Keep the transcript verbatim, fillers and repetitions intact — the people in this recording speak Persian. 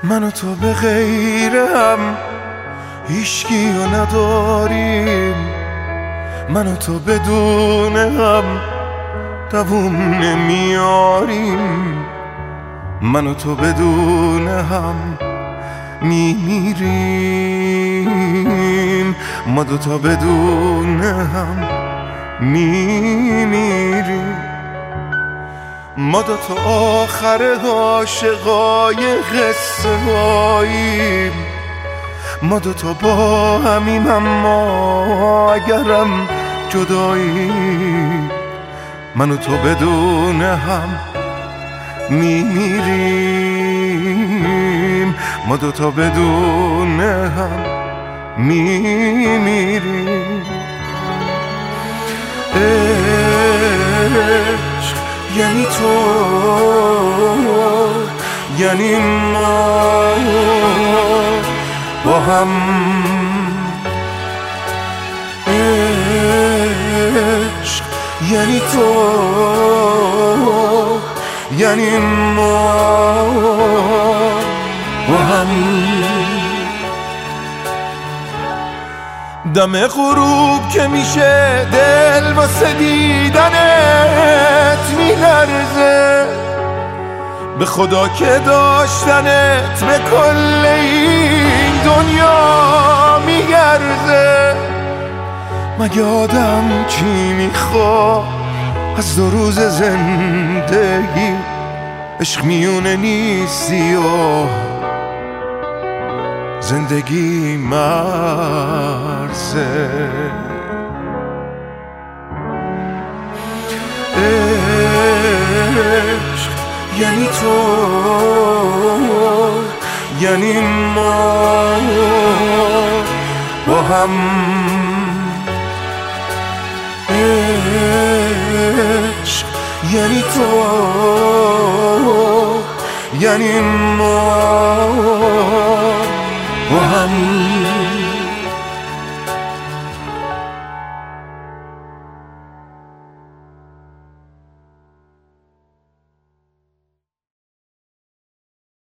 من و تو به غیر هم هیچکیو نداریم، من و تو بدون هم دووم نمیاریم، من و تو بدون هم میمیریم، ما دوتا بدون هم میمیریم، ما دوتا آخر عاشقای قصه هاییم، ما دوتا با همیم اما اگرم جداییم، من و تو بدون هم میمیریم، ما دوتا بدون هم میمیریم. عشق یعنی تو، یعنی ما با هم، عشق یعنی تو، یعنی ما با هم. دم غروب که میشه دل واسه دیدنت میلرزه، به خدا که داشتنت به کل این دنیا میگرزه. مگه آدم چی میخواد از دو روز زندگی؟ عشق میونه نیستی و زندگی مرزه. عشق یعنی تو، یعنی ما با هم، عشق یعنی تو، یعنی ما با هم.